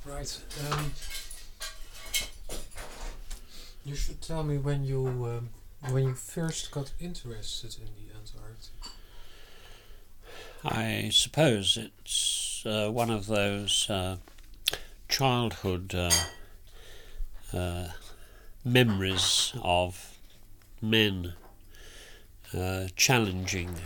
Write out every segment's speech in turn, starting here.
Right. You should tell me when you first got interested in the Antarctic. I suppose it's one of those childhood memories of men challenging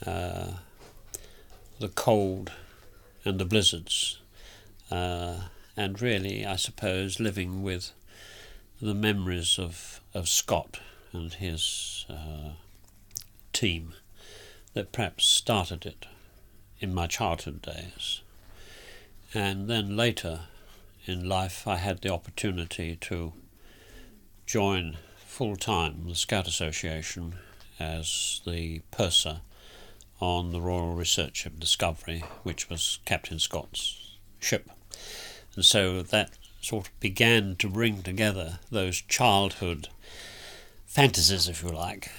the cold and the blizzards, and really, I suppose, living with the memories of Scott and his team that perhaps started it in my childhood days. And then later in life I had the opportunity to join full-time the Scout Association as the purser on the Royal Research Ship Discovery, which was Captain Scott's ship. And so that sort of began to bring together those childhood fantasies, if you like,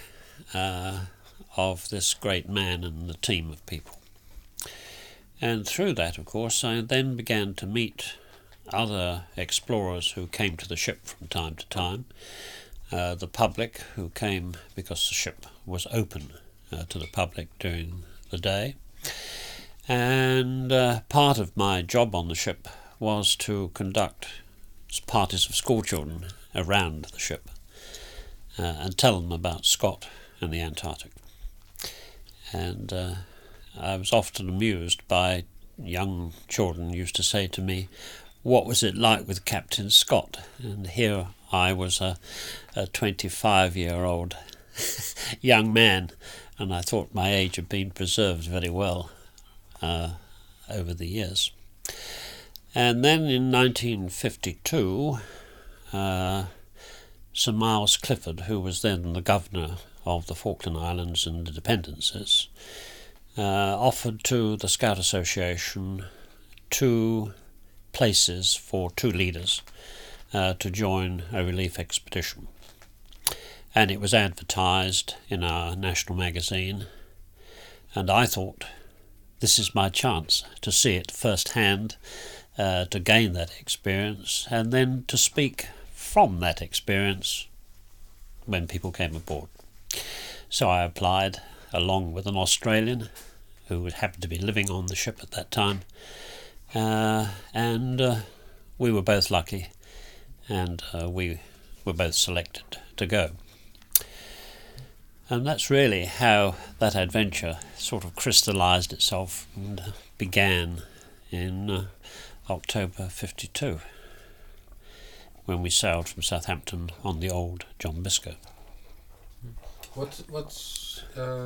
of this great man and the team of people. And through that, of course, I then began to meet other explorers who came to the ship from time to time, the public who came because the ship was open to the public during the day. And part of my job on the ship was to conduct parties of schoolchildren around the ship and tell them about Scott and the Antarctic. And I was often amused by young children used to say to me, what was it like with Captain Scott? And here I was a 25-year-old young man, and I thought my age had been preserved very well over the years. And then in 1952, Sir Miles Clifford, who was then the governor of the Falkland Islands and the Dependencies, offered to the Scout Association 2 places for 2 leaders to join a relief expedition. And it was advertised in our national magazine, and I thought, this is my chance to see it firsthand, to gain that experience, and then to speak from that experience when people came aboard. So I applied, along with an Australian who happened to be living on the ship at that time, and we were both lucky, and we were both selected to go. And that's really how that adventure sort of crystallised itself and began in October 52, when we sailed from Southampton on the old John Biscoe. What's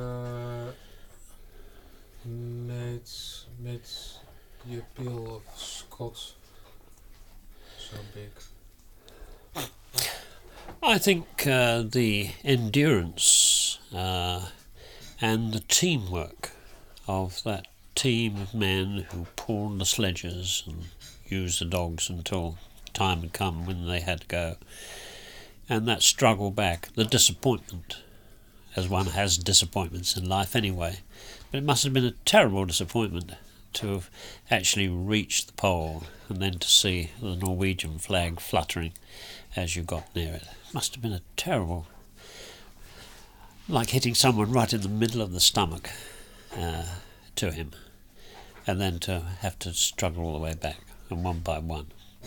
made the appeal of Scott so big? I think the endurance and the teamwork of that team of men who pulled the sledges and used the dogs until time had come when they had to go, and that struggle back, the disappointment, as one has disappointments in life anyway, but it must have been a terrible disappointment to have actually reached the pole and then to see the Norwegian flag fluttering as you got near it. It must have been a terrible, like hitting someone right in the middle of the stomach to him, and then to have to struggle all the way back, and one by one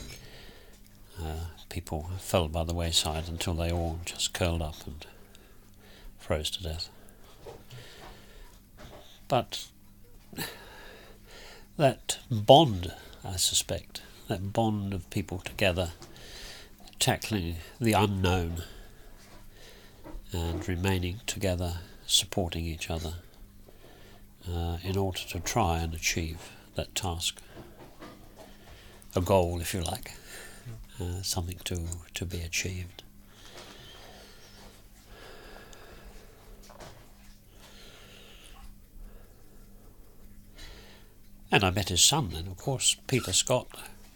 people fell by the wayside until they all just curled up and froze to death. But that bond, I suspect, that bond of people together tackling the unknown and remaining together, supporting each other in order to try and achieve that task, a goal, if you like, something to be achieved. And I met his son then, of course, Peter Scott.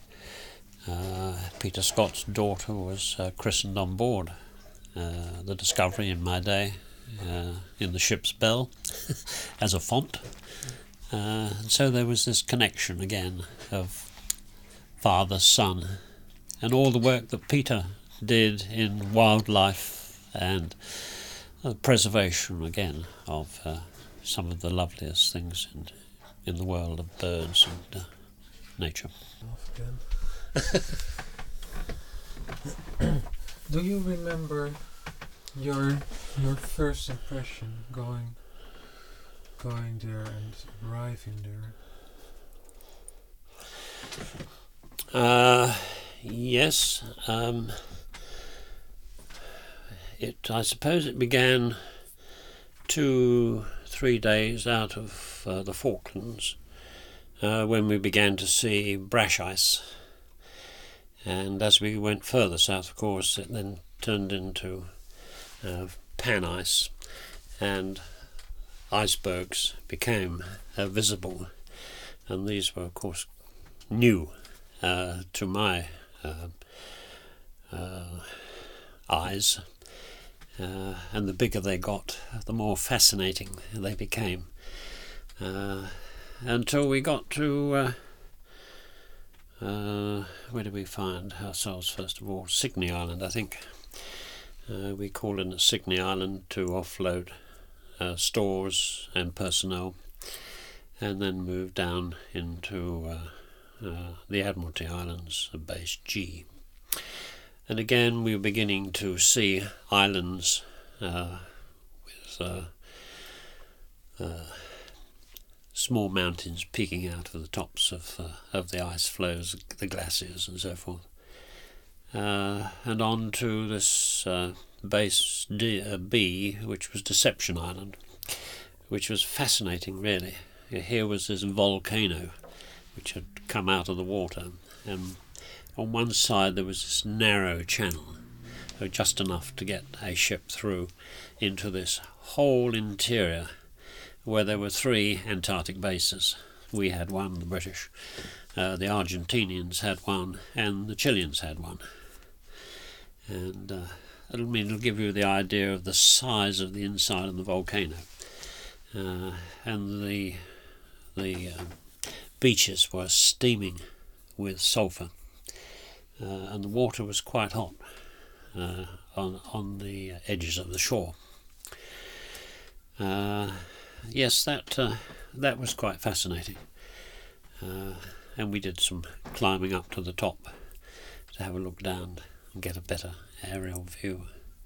Peter Scott's daughter was christened on board the Discovery in my day, in the ship's bell, as a font. And so there was this connection again of father, son, and all the work that Peter did in wildlife and preservation again of some of the loveliest things in the world of birds and nature. Off again. Do you remember your first impression going there and arriving there? Yes. I suppose it began 2-3 days out of the Falklands when we began to see brash ice, and as we went further south, of course, it then turned into pan ice, and icebergs became visible, and these were, of course, new to my eyes. And the bigger they got, the more fascinating they became, until we got to where did we find ourselves first of all? Signy Island, I think. We called in at Signy Island to offload stores and personnel, and then moved down into the Admiralty Islands of Base G. And again we were beginning to see islands with small mountains peeking out of the tops of the ice floes, the glaciers and so forth. And on to this Base B, which was Deception Island, which was fascinating really. Here was this volcano which had come out of the water, and on one side there was this narrow channel, just enough to get a ship through into this whole interior where there were 3 Antarctic bases. We had one, the British, the Argentinians had one, and the Chileans had one. And it'll give you the idea of the size of the inside of the volcano. And the beaches were steaming with sulphur. And the water was quite hot on the edges of the shore. Yes, that was quite fascinating, and we did some climbing up to the top to have a look down and get a better aerial view.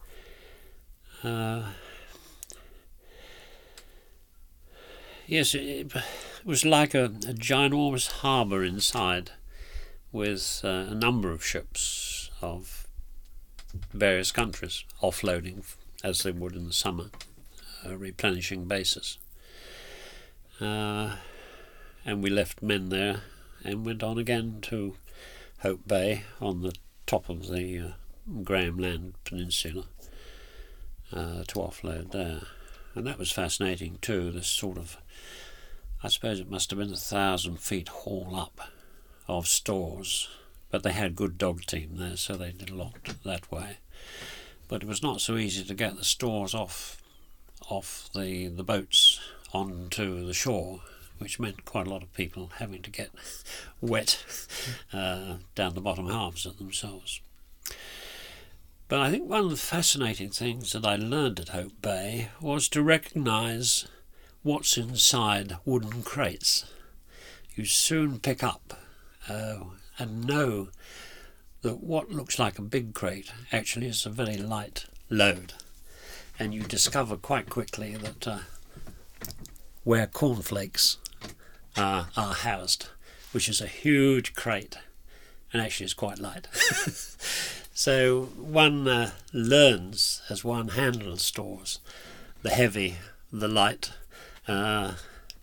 Yes, it was like a ginormous harbour inside, with a number of ships of various countries offloading as they would in the summer, replenishing bases. And we left men there and went on again to Hope Bay on the top of the Graham Land Peninsula to offload there. And that was fascinating too, this sort of, I suppose it must have been 1,000 feet haul up of stores, but they had good dog team there, so they did a lot that way. But it was not so easy to get the stores off the boats onto the shore, which meant quite a lot of people having to get wet down the bottom halves of themselves. But I think one of the fascinating things that I learned at Hope Bay was to recognise what's inside wooden crates. You soon pick up and know that what looks like a big crate actually is a very light load. And you discover quite quickly that where cornflakes are housed, which is a huge crate, and actually is quite light. So one learns as one handles stores, the heavy, the light, in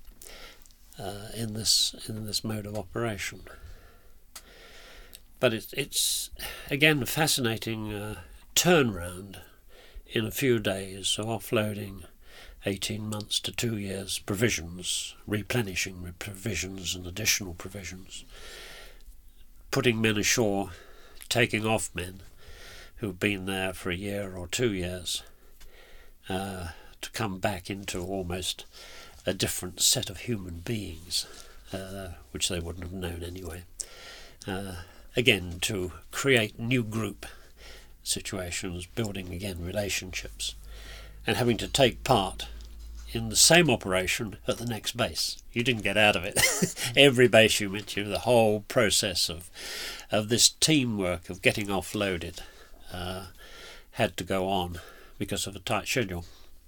this mode of operation. But it's again a fascinating turnaround in a few days of offloading 18 months to 2 years provisions, replenishing provisions and additional provisions, putting men ashore, taking off men who've been there for a year or 2 years, to come back into almost a different set of human beings, which they wouldn't have known anyway. again to create new group situations, building again relationships, and having to take part in the same operation at the next base. You didn't get out of it. Every base you went to, the whole process of this teamwork of getting offloaded had to go on because of a tight schedule.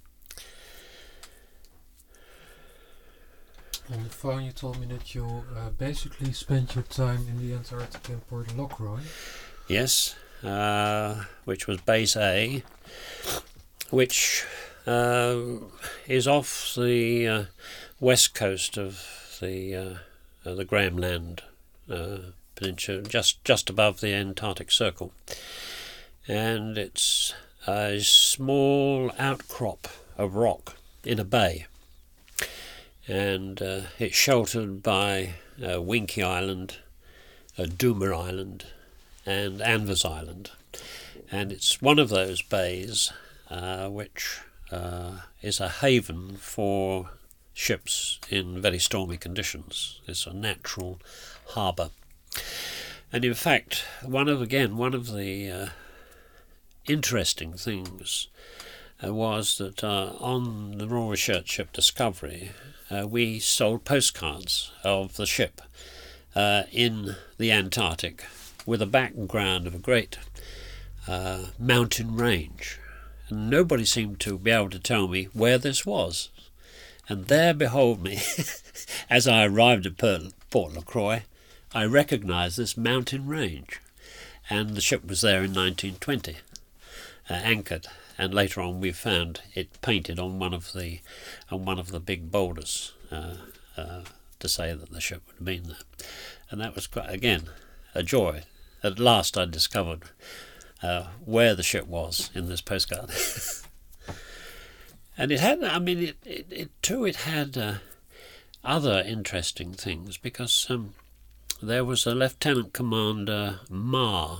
On the phone you told me that you basically spent your time in the Antarctic in Port Lockroy. Yes, which was Base A, which is off the west coast of the Graham Land Peninsula, just above the Antarctic Circle. And it's a small outcrop of rock in a bay. And it's sheltered by Winky Island, Doomer Island, and Anvers Island. And it's one of those bays which is a haven for ships in very stormy conditions. It's a natural harbour. And in fact, one of the interesting things was that on the Royal Research Ship Discovery, we sold postcards of the ship in the Antarctic with a background of a great mountain range. And nobody seemed to be able to tell me where this was. And there, behold me, as I arrived at Port Lockroy, I recognised this mountain range. And the ship was there in 1920, anchored. And later on we found it painted on one of the big boulders to say that the ship would have been there. And that was quite, again, a joy. At last I discovered where the ship was in this postcard. And it had, it had other interesting things, because there was a Lieutenant Commander Marr.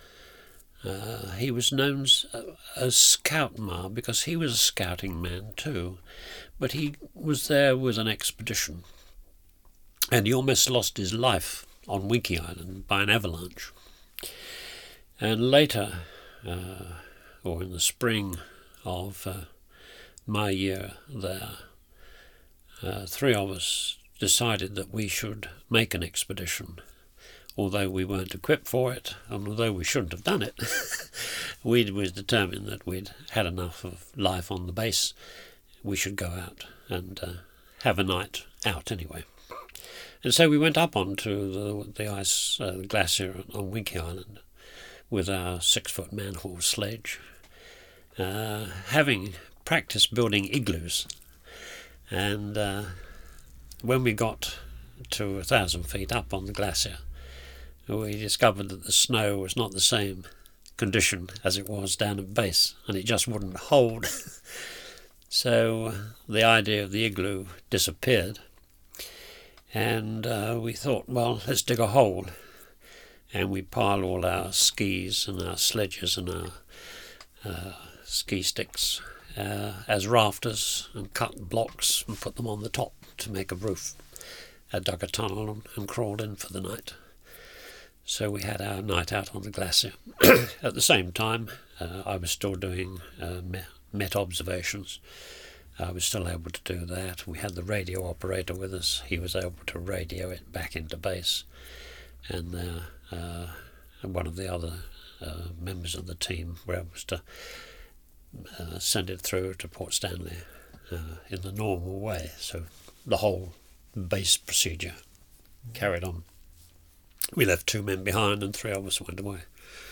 He was known as Scout Marr because he was a scouting man too, but he was there with an expedition, and he almost lost his life on Winky Island by an avalanche. And later, or in the spring of my year there, three of us decided that we should make an expedition. Although we weren't equipped for it, and although we shouldn't have done it, we was determined that we'd had enough of life on the base. We should go out and have a night out anyway. And so we went up onto the ice, the glacier on Winky Island, with our 6-foot man-haul sledge, having practiced building igloos. And when we got to 1,000 feet up on the glacier, we discovered that the snow was not the same condition as it was down at base, and it just wouldn't hold. So the idea of the igloo disappeared, and we thought, well, let's dig a hole. And we pile all our skis and our sledges and our ski sticks as rafters, and cut blocks and put them on the top to make a roof. I dug a tunnel and crawled in for the night. So we had our night out on the glacier. At the same time, I was still doing Met observations. I was still able to do that. We had the radio operator with us. He was able to radio it back into base. And one of the other members of the team were able to send it through to Port Stanley in the normal way. So the whole base procedure carried on. We left 2 men behind and 3 of us went away.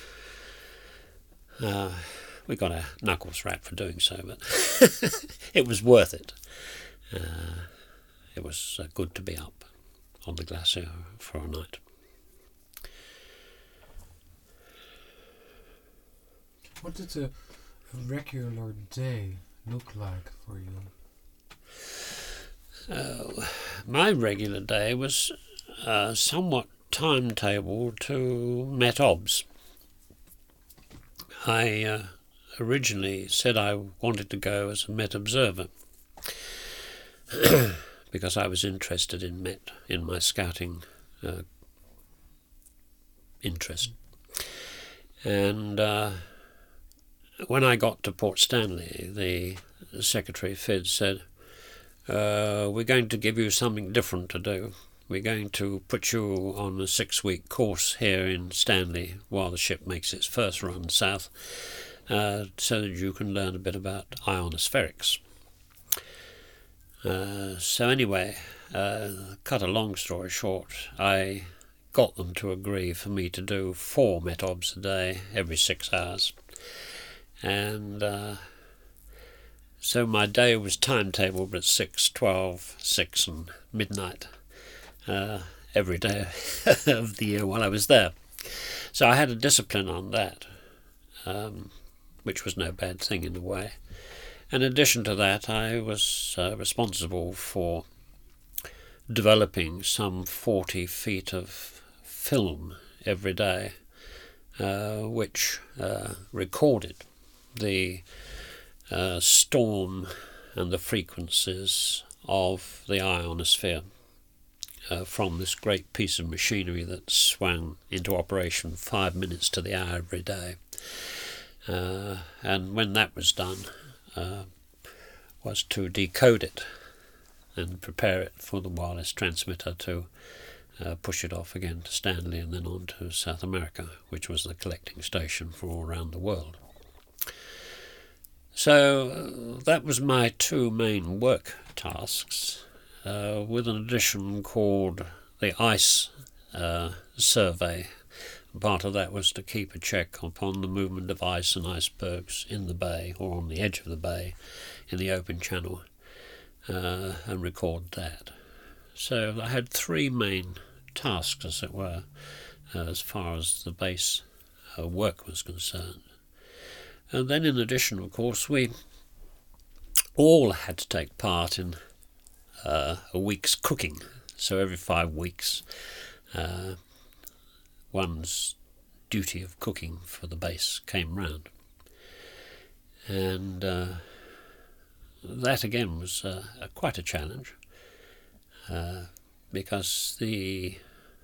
We got our knuckles wrapped for doing so, but it was worth it. It was good to be up on the glacier for a night. What did a regular day look like for you? My regular day was somewhat timetable to Met Obs. I originally said I wanted to go as a Met observer because I was interested in Met in my scouting interest. And when I got to Port Stanley, the Secretary FID said, we're going to give you something different to do. We're going to put you on a 6-week course here in Stanley while the ship makes its first run south, so that you can learn a bit about ionospherics. So anyway, cut a long story short, I got them to agree for me to do 4 METOBs a day every 6 hours. And so my day was timetabled at 6, 12, 6 and midnight every day of the year while I was there. So I had a discipline on that, which was no bad thing in a way. In addition to that, I was responsible for developing some 40 feet of film every day, which recorded the storm and the frequencies of the ionosphere from this great piece of machinery that swung into operation 5 minutes to the hour every day. And when that was done, was to decode it and prepare it for the wireless transmitter to push it off again to Stanley and then on to South America, which was the collecting station for all around the world. So that was my 2 main work tasks, with an addition called the ice survey. Part of that was to keep a check upon the movement of ice and icebergs in the bay or on the edge of the bay in the open channel, and record that. So I had 3 main tasks, as it were, as far as the base work was concerned. And then in addition, of course, we all had to take part in a week's cooking. So every 5 weeks, one's duty of cooking for the base came round. And that again was quite a challenge, because the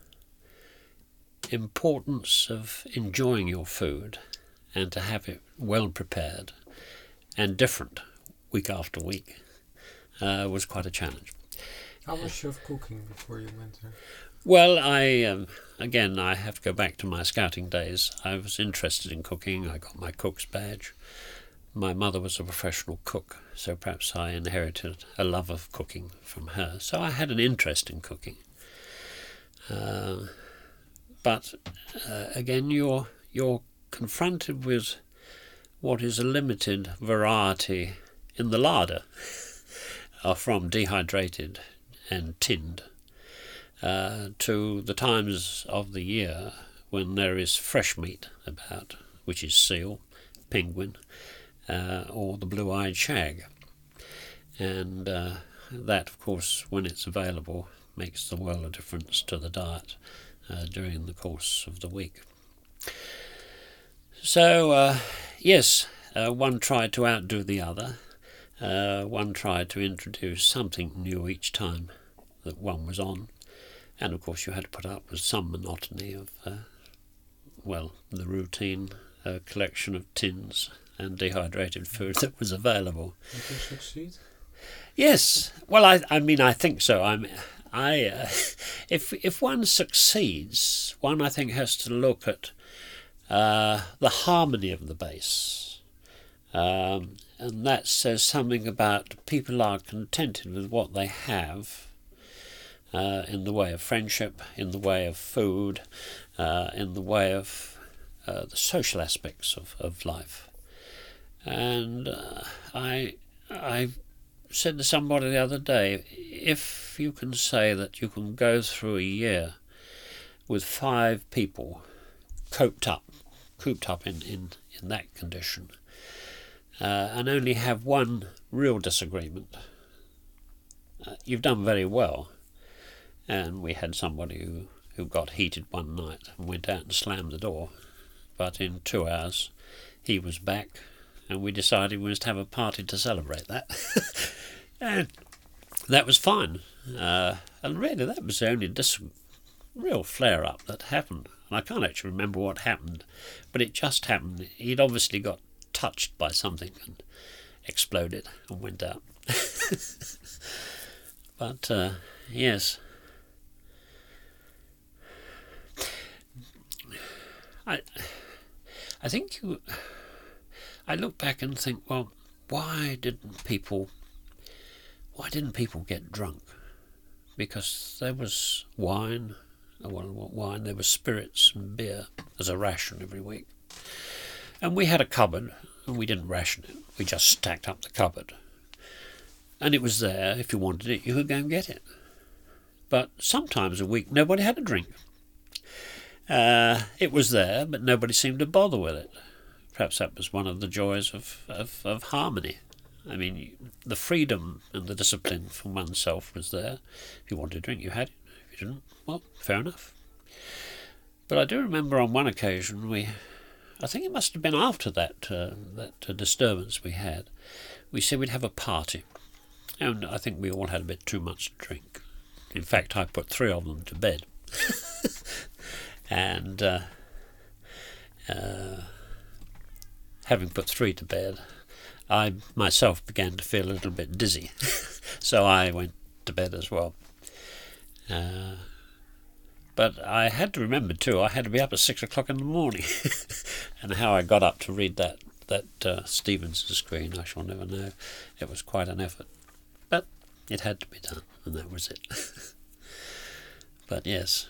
importance of enjoying your food and to have it well prepared and different week after week was quite a challenge. How was your cooking before you went there? Well, I have to go back to my scouting days. I was interested in cooking. I got my cook's badge. My mother was a professional cook, so perhaps I inherited a love of cooking from her. So I had an interest in cooking. But again, you're confronted with what is a limited variety in the larder, from dehydrated and tinned, to the times of the year when there is fresh meat about, which is seal, penguin, or the blue-eyed shag. And that, of course, when it's available, makes the world of difference to the diet during the course of the week. So, yes, one tried to outdo the other. One tried to introduce something new each time that one was on. And, of course, you had to put up with some monotony of, the routine collection of tins and dehydrated food that was available. Did you succeed? Yes. Well, I think so. If one succeeds, one, I think, has to look at the harmony of the base, and that says something about people are contented with what they have, in the way of friendship, in the way of food, in the way of the social aspects of life. And I said to somebody the other day, if you can say that you can go through a year with 5 people cooped up in that condition, and only have one real disagreement, you've done very well. And we had somebody who got heated one night and went out and slammed the door, but in 2 hours he was back, and we decided we must have a party to celebrate that. And that was fine. And really that was the only real flare-up that happened. And I can't actually remember what happened, but it just happened. He'd obviously got touched by something and exploded and went out. But yes, I think I look back and think, well, why didn't people get drunk? Because there was wine, there was spirits and beer as a ration every week. And we had a cupboard, and we didn't ration it. We just stacked up the cupboard. And it was there. If you wanted it, you could go and get it. But sometimes a week, nobody had a drink. It was there, but nobody seemed to bother with it. Perhaps that was one of the joys of harmony. I mean, the freedom and the discipline from oneself was there. If you wanted a drink, you had it. If you didn't, well, fair enough. But I do remember on one occasion, I think it must have been after that disturbance we had, we said we'd have a party. And I think we all had a bit too much to drink. In fact, I put 3 of them to bed. And having put 3 to bed, I myself began to feel a little bit dizzy. So I went to bed as well. But I had to remember too, I had to be up at 6 o'clock in the morning. And how I got up to read that Stevenson screen, I shall never know. It was quite an effort. But it had to be done, and that was it. But yes,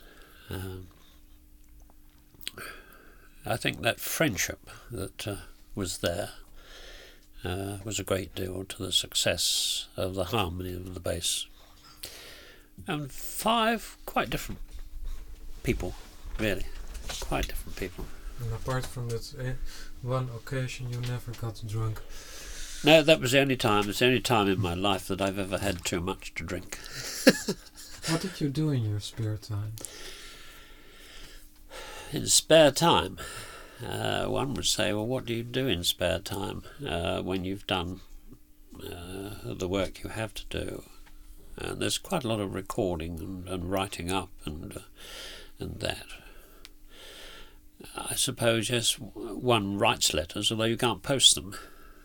I think that friendship that was there was a great deal to the success of the harmony of the bass. And 5 quite different people, really, quite different people. And apart from that one occasion, you never got drunk. No, that was the only time. It's the only time in my life that I've ever had too much to drink. What did you do in your spare time? In spare time, one would say, well, what do you do in spare time when you've done the work you have to do? And there's quite a lot of recording and writing up and that. I suppose, yes, one writes letters, although you can't post them.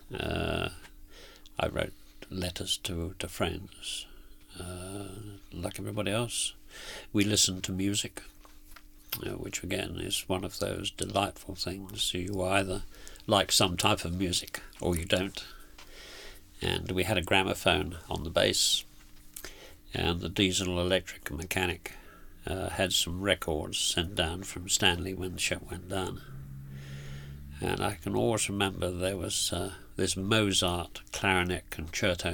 I wrote letters to friends, like everybody else. We listened to music, which again is one of those delightful things. You either like some type of music or you don't. And we had a gramophone on the bass, and the diesel, electric and mechanic had some records sent down from Stanley when the ship went down. And I can always remember there was this Mozart clarinet concerto,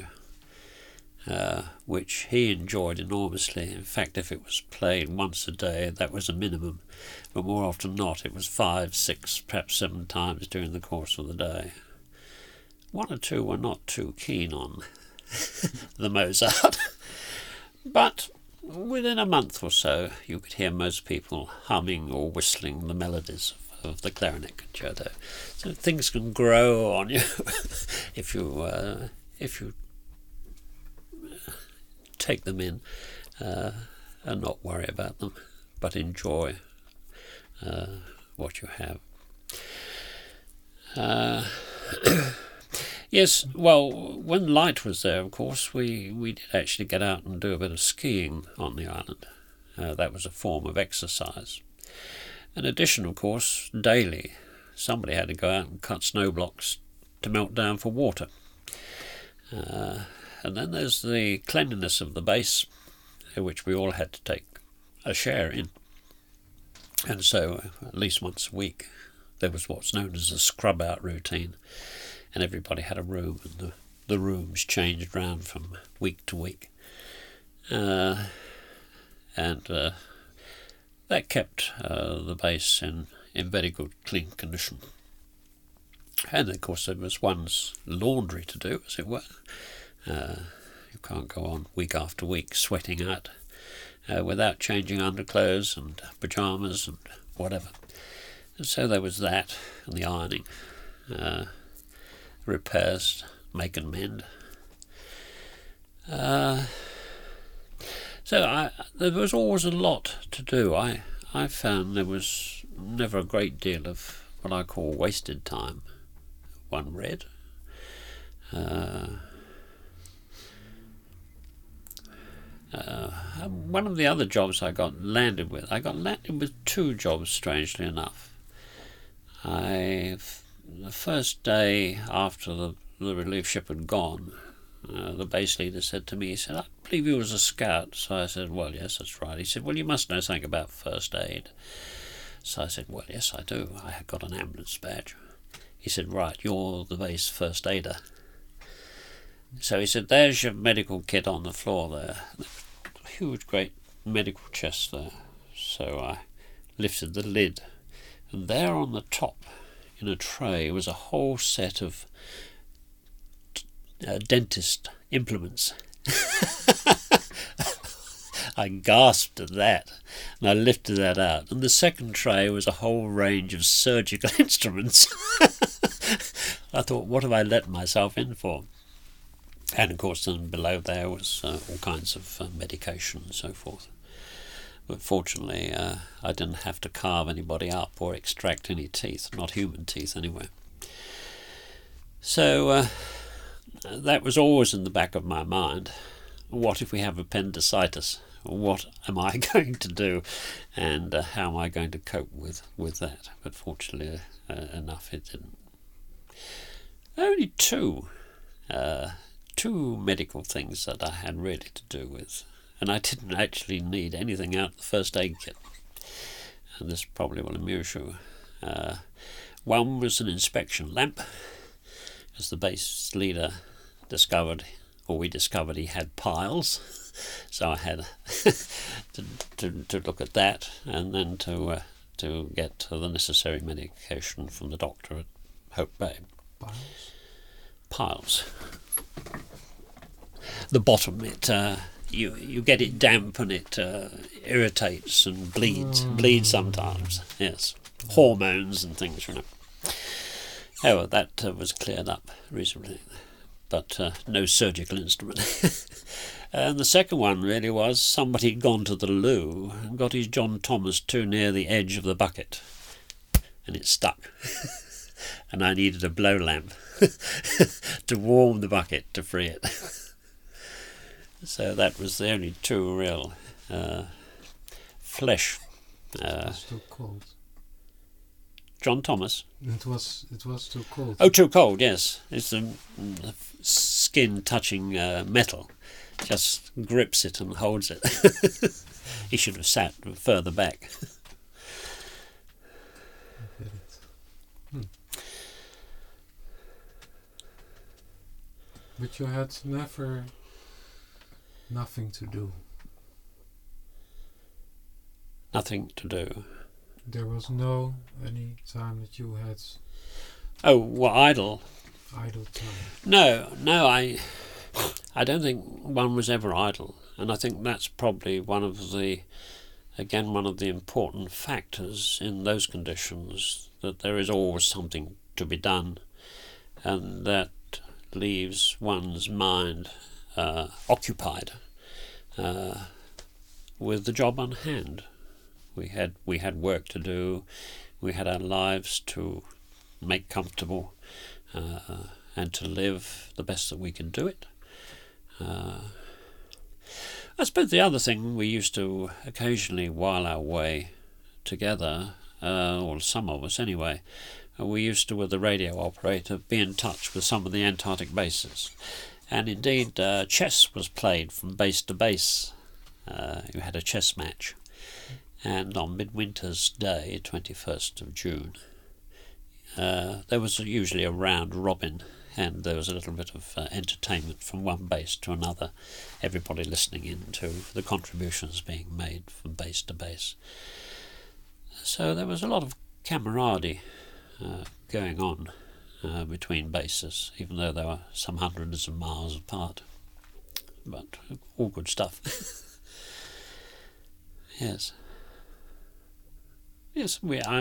which he enjoyed enormously. In fact, if it was played once a day, that was a minimum, but more often not, it was 5, 6, perhaps 7 times during the course of the day. 1 or 2 were not too keen on the Mozart, but within a month or so, you could hear most people humming or whistling the melodies of the clarinet concerto. So things can grow on you if you take them in and not worry about them, but enjoy what you have. Yes, well, when Light was there, of course, we did actually get out and do a bit of skiing on the island. That was a form of exercise. In addition, of course, daily, somebody had to go out and cut snow blocks to melt down for water. And then there's the cleanliness of the base, which we all had to take a share in. And so, at least once a week, there was what's known as a scrub-out routine, and everybody had a room, and the rooms changed round from week to week. And that kept the base in very good, clean condition. And of course there was one's laundry to do, as it were. You can't go on week after week sweating out without changing underclothes and pyjamas and whatever. And so there was that, and the ironing, repairs, make and mend. So there was always a lot to do. I I found there was never a great deal of what I call wasted time. One read. One of the other jobs I got landed with two jobs, strangely enough. The first day after the relief ship had gone, the base leader said to me, he said, "I believe you was a scout." So I said, "Well, yes, that's right." He said, "Well, you must know something about first aid." So I said, "Well, yes, I do. I had got an ambulance badge." He said, "Right, you're the base first aider." So he said, "There's your medical kit on the floor there." A huge, great medical chest there. So I lifted the lid, and there on the top, in a tray, was a whole set of dentist implements. I gasped at that, and I lifted that out. And the second tray was a whole range of surgical instruments. I thought, what have I let myself in for? And of course, then below there was all kinds of medication and so forth. But fortunately, I didn't have to carve anybody up or extract any teeth, not human teeth anyway. So that was always in the back of my mind. What if we have appendicitis? What am I going to do, and how am I going to cope with that? But fortunately enough, it didn't. Only two medical things that I had really to do with, and I didn't actually need anything out of the first aid kit, and this probably will amuse you. One was an inspection lamp, as the base leader discovered he had piles, so I had to look at that, and then to get the necessary medication from the doctor at Hope Bay. Piles. The bottom, you get it damp and it irritates and bleeds sometimes. Yes, hormones and things, you know. However, that was cleared up reasonably, but no surgical instrument. And the second one really was somebody had gone to the loo and got his John Thomas too near the edge of the bucket, and it stuck. And I needed a blow lamp to warm the bucket to free it. So that was the only two real flesh. It was too cold. John Thomas. It was too cold. Oh, too cold. Yes, it's the skin touching metal. Just grips it and holds it. He should have sat further back. I get it. But you had never nothing to do. Nothing to do. There was no any time that you had Oh, well, idle time. No, I don't think one was ever idle, and I think that's probably one of the important factors in those conditions, that there is always something to be done, and that leaves one's mind occupied with the job on hand. We had work to do, we had our lives to make comfortable, and to live the best that we can do it. I suppose the other thing, we used to occasionally while our way together, or some of us anyway, we used to, with the radio operator, be in touch with some of the Antarctic bases. And indeed, chess was played from base to base. You had a chess match. And on Midwinter's Day, 21st of June, there was usually a round robin, and there was a little bit of entertainment from one base to another, everybody listening in to the contributions being made from base to base. So there was a lot of camaraderie going on between bases, even though they were some hundreds of miles apart. But all good stuff. Yes. Yes,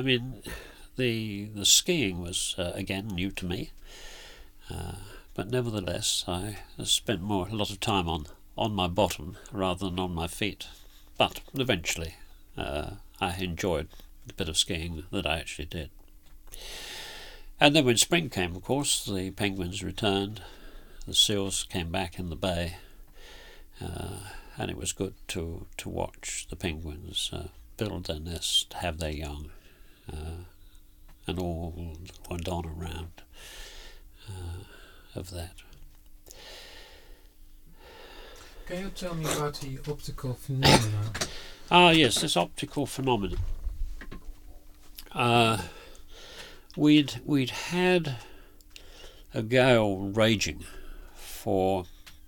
the skiing was again new to me, but nevertheless I spent a lot of time on my bottom rather than on my feet. But eventually I enjoyed the bit of skiing that I actually did. And then when spring came, of course, the penguins returned, the seals came back in the bay, and it was good to watch the penguins build their nest, have their young, and all that went on around of that. Can you tell me about the optical phenomena? Yes, this optical phenomenon. We'd had a gale raging for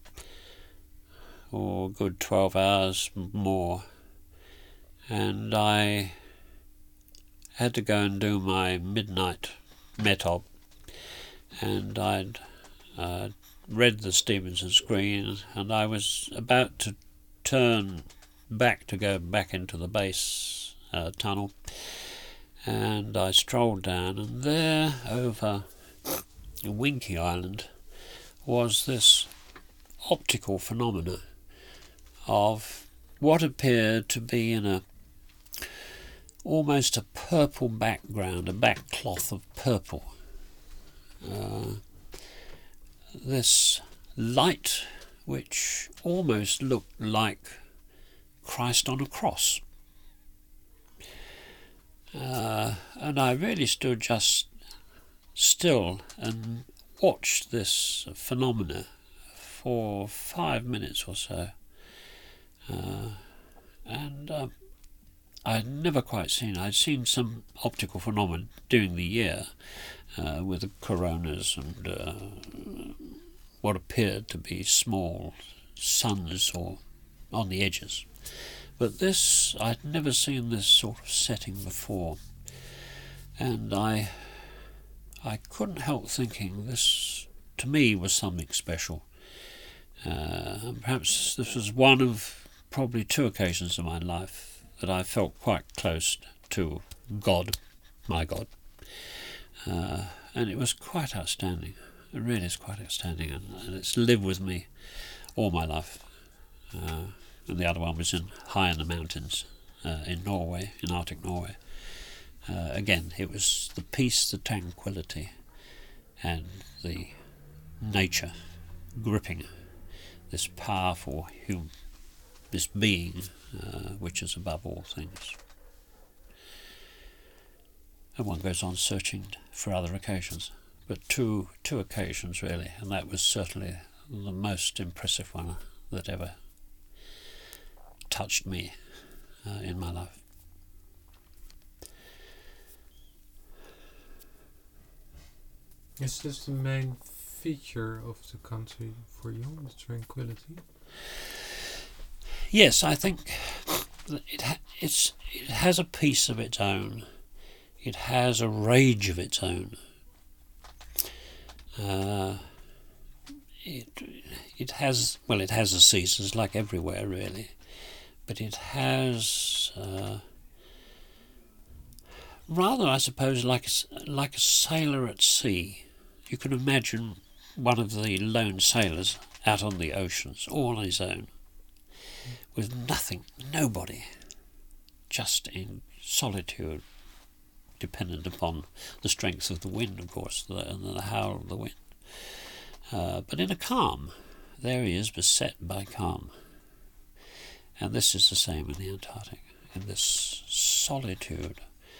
a good 12 hours more, and I had to go and do my midnight metop, and I'd read the Stevenson screen, and I was about to turn back to go back into the base tunnel, and I strolled down, and there over Winky Island was this optical phenomena of what appeared to be in almost a purple background, a backcloth of purple. This light which almost looked like Christ on a cross. And I really stood just still and watched this phenomena for 5 minutes or so. And I'd never quite seen. I'd seen some optical phenomena during the year with the coronas and what appeared to be small suns or on the edges. But this, I'd never seen this sort of setting before, and I couldn't help thinking this, to me, was something special. Perhaps this was one of probably 2 occasions in my life that I felt quite close to God, my God, and it was quite outstanding. It really is quite outstanding, and it's lived with me all my life. And the other one was high in the mountains in Norway, in Arctic Norway. Again, it was the peace, the tranquility, and the nature gripping this powerful this being which is above all things. And one goes on searching for other occasions, but two occasions really, and that was certainly the most impressive one that ever touched me in my life. Is this the main feature of the country for you, the tranquility? Yes, I think that it has a peace of its own. It has a rage of its own. It has the seasons like everywhere really, but it has rather, I suppose, like a sailor at sea. You can imagine one of the lone sailors out on the oceans, all on his own, with nothing, nobody, just in solitude, dependent upon the strength of the wind, of course, and the howl of the wind. But in a calm, there he is, beset by calm. And this is the same in the Antarctic, in this solitude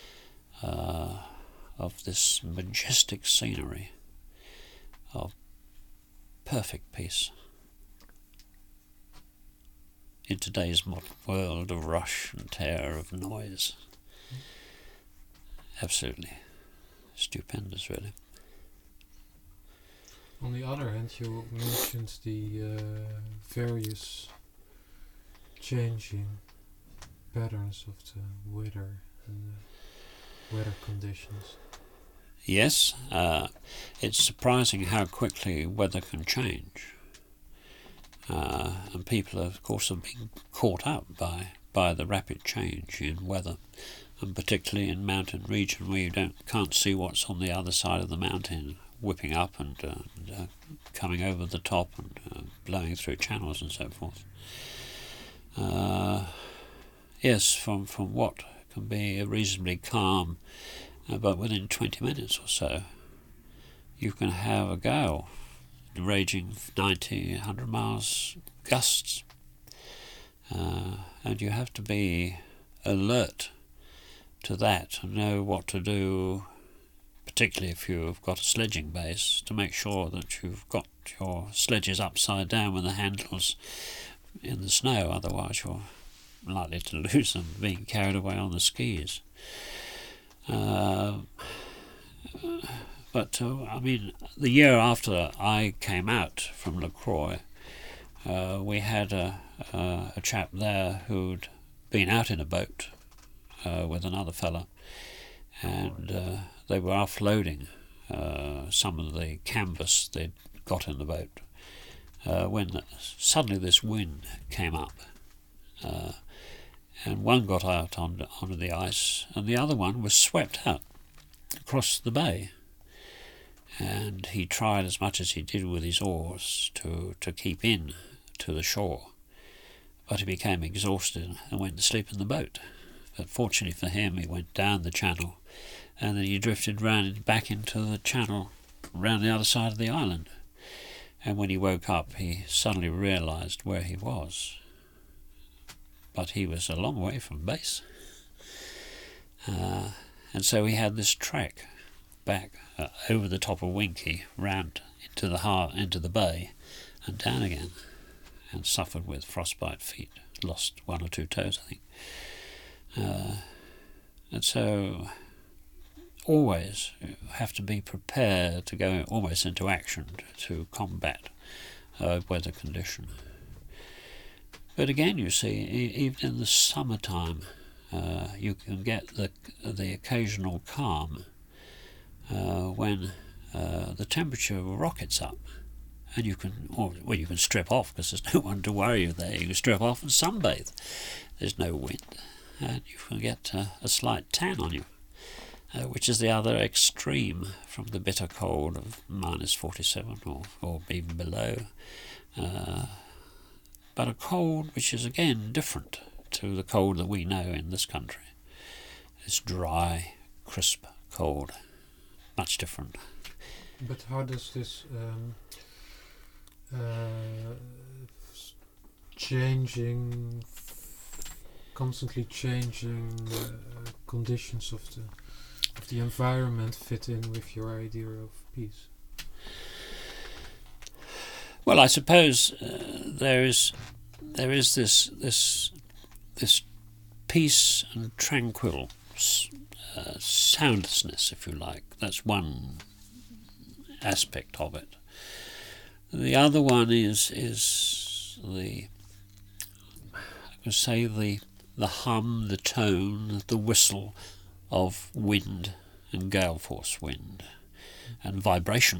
of this majestic scenery of perfect peace. In today's modern world of rush and tear, of noise. Absolutely stupendous, really. On the other hand, you mentioned the various changing patterns of the weather and the weather conditions. Yes, it's surprising how quickly weather can change. And people, of course, have been caught up by the rapid change in weather, and particularly in mountain region where you can't see what's on the other side of the mountain, whipping up and coming over the top and blowing through channels and so forth. Yes, from what can be reasonably calm, but within 20 minutes or so, you can have a gale raging 90, 100 miles gusts. And you have to be alert to that and know what to do, particularly if you've got a sledging base, to make sure that you've got your sledges upside down with the handles in the snow, otherwise you're likely to lose them being carried away on the skis. But I mean, the year after I came out from LaCroix, we had a chap there who'd been out in a boat with another fella, and they were offloading some of the canvas they'd got in the boat when suddenly this wind came up, and one got out onto the ice and the other one was swept out across the bay. And he tried as much as he did with his oars to keep in to the shore, but he became exhausted and went to sleep in the boat. But fortunately for him, he went down the channel, and then he drifted back into the channel round the other side of the island. And when he woke up, he suddenly realised where he was. But he was a long way from base. And so he had this trek back over the top of Winky, round into the bay, and down again, and suffered with frostbite feet. Lost 1 or 2 toes, I think. And so, always you have to be prepared to go almost into action to combat weather condition. But again, you see, even in the summertime, you can get the occasional calm when the temperature rockets up, and you can strip off because there's no one to worry you there. You can strip off and sunbathe. There's no wind, and you can get a slight tan on you, which is the other extreme from the bitter cold of -47 or even below. But a cold which is again different to the cold that we know in this country. It's dry, crisp cold. Much different. But how does this constantly changing conditions of the environment fit in with your idea of peace? Well, I suppose there is this peace and tranquil soundlessness, if you like. That's one aspect of it. The other one is the hum, the tone, the whistle of wind and gale force wind and vibration,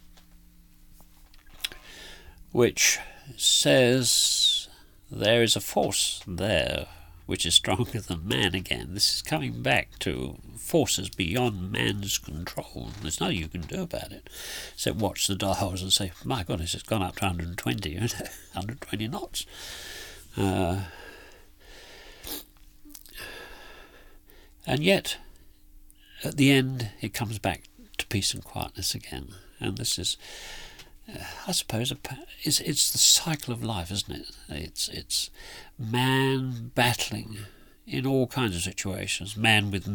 which says there is a force there which is stronger than man again. This is coming back to forces beyond man's control. There's nothing you can do about it except watch the dials and say, my goodness, it's gone up to 120, 120 knots. And yet, at the end, it comes back to peace and quietness again. And this is, I suppose, it's the cycle of life, isn't it? It's man battling in all kinds of situations. Man with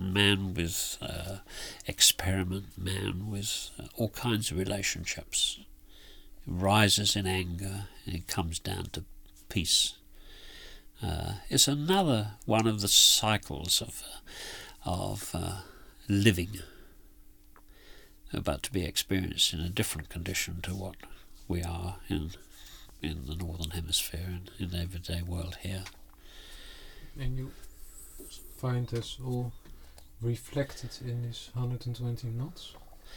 experiment, man with all kinds of relationships. It rises in anger and it comes down to peace. It's another one of the cycles of living, but to be experienced in a different condition to what we are in the Northern Hemisphere and in the everyday world here. And you find this all reflected in this 120 knots?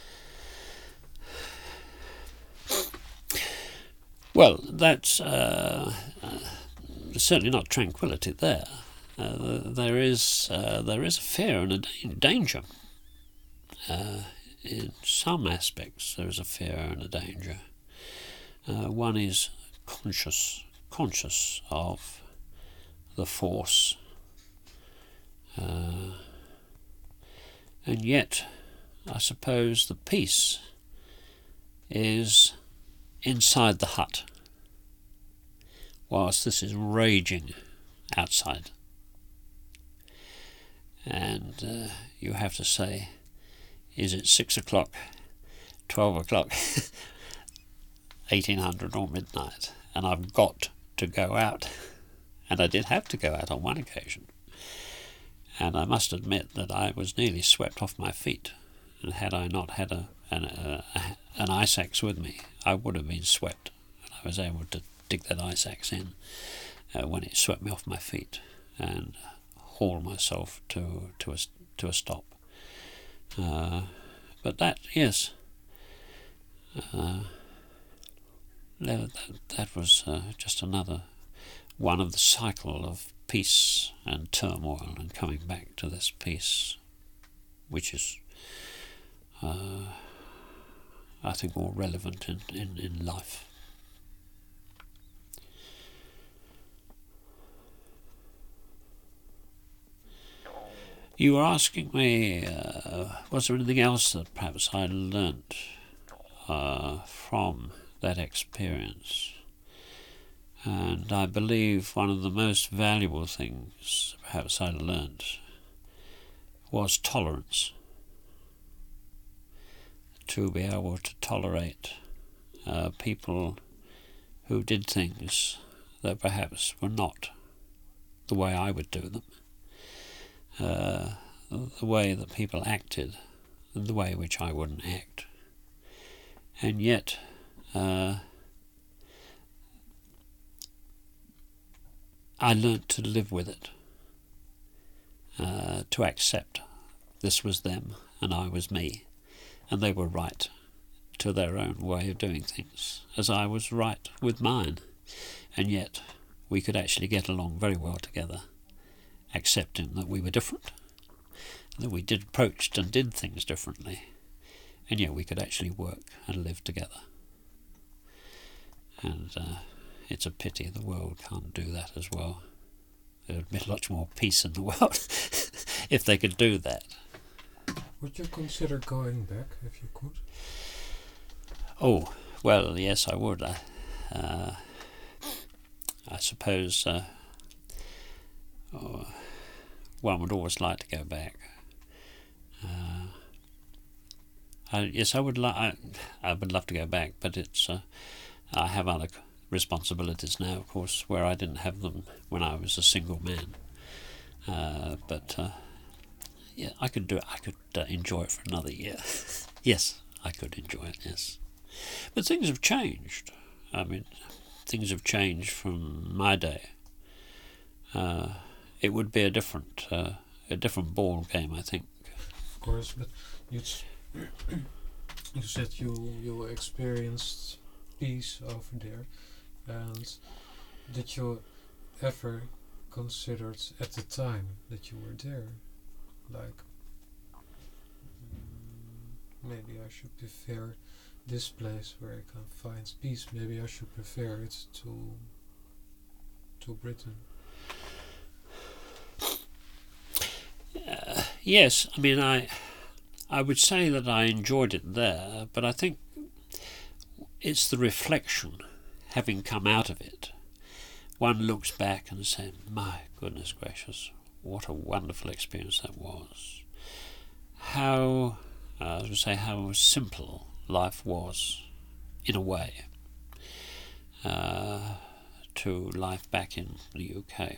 Well, that's certainly not tranquility there. There is a fear and a danger. In some aspects, there is a fear and a danger. One is conscious of the force And yet, I suppose the peace is inside the hut, whilst this is raging outside. And you have to say, is it 6 o'clock, 12 o'clock, 1800 or midnight? And I've got to go out. And I did have to go out on one occasion. And I must admit that I was nearly swept off my feet. And had I not had an ice axe with me, I would have been swept. And I was able to dig that ice axe in when it swept me off my feet and haul myself to a stop. But that, yes, that was just another one of the cycle of peace and turmoil and coming back to this peace, which is, I think, more relevant in life. You were asking me, was there anything else that perhaps I learnt from that experience? And I believe one of the most valuable things perhaps I learnt was tolerance. To be able to tolerate people who did things that perhaps were not the way I would do them. The way that people acted, and the way in which I wouldn't act. And yet, I learnt to live with it, to accept this was them and I was me, and they were right to their own way of doing things, as I was right with mine. And yet, we could actually get along very well together, accepting that we were different, that we approached and did things differently, and yet we could actually work and live together. And it's a pity the world can't do that as well. There would be much more peace in the world if they could do that. Would you consider going back if you could? Oh, well, yes, I would. I suppose one would always like to go back. Yes, I would love to go back, but it's I have other responsibilities now, of course, where I didn't have them when I was a single man. But yeah, I could do it. I could enjoy it for another year. Yes, I could enjoy it. Yes, but things have changed. I mean, things have changed from my day. It would be a different ball game, I think. Of course, but you said you experienced peace over there, and did you ever considered at the time that you were there, like, maybe I should prefer this place where I can find peace, maybe I should prefer it to Britain? Yes, I mean, I would say that I enjoyed it there, but I think it's the reflection, having come out of it. One looks back and says, my goodness gracious, what a wonderful experience that was. How, I would say, how simple life was, in a way, to life back in the UK.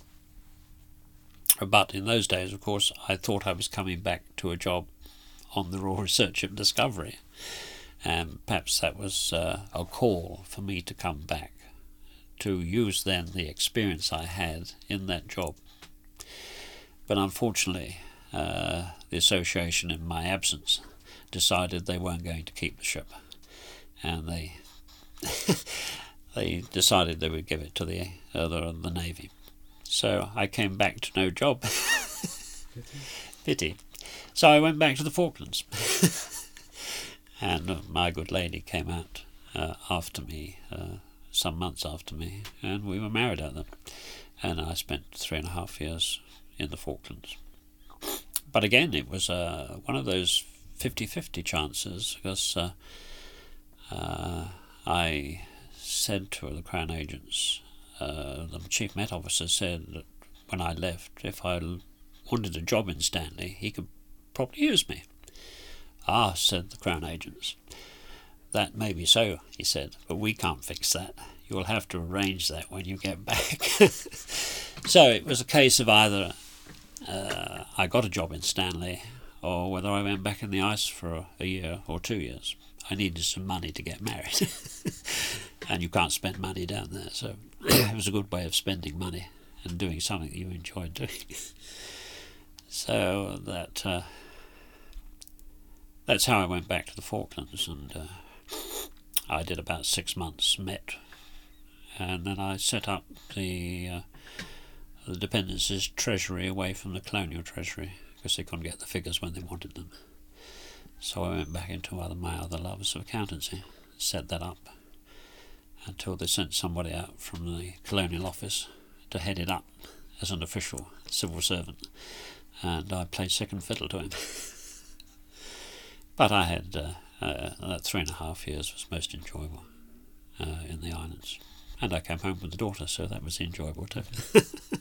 But in those days, of course, I thought I was coming back to a job on the Royal Research and Discovery, and perhaps that was a call for me to come back, to use then the experience I had in that job. But unfortunately, the association in my absence decided they weren't going to keep the ship, and they they decided they would give it to the Navy. So I came back to no job. Pity. So I went back to the Falklands. And my good lady came out after me, some months after me, and we were married at them. And I spent 3.5 years in the Falklands. But again, it was one of those 50-50 chances, because I said to the Crown agents, the Chief Met Officer said that when I left, if I wanted a job in Stanley, he could probably use me. Ah, said the Crown agents, that may be so, he said, but we can't fix that. You'll have to arrange that when you get back. So it was a case of either I got a job in Stanley, or whether I went back in the ice for a year or 2 years. I needed some money to get married. And you can't spend money down there, so it was a good way of spending money and doing something that you enjoyed doing. So that's how I went back to the Falklands, and I did about 6 months Met, and then I set up the Dependencies Treasury away from the Colonial Treasury, because they couldn't get the figures when they wanted them. So I went back into my other loves of accountancy, set that up, until they sent somebody out from the Colonial Office to head it up as an official civil servant, and I played second fiddle to him. But I had that 3.5 years was most enjoyable in the islands, and I came home with a daughter, so that was enjoyable too.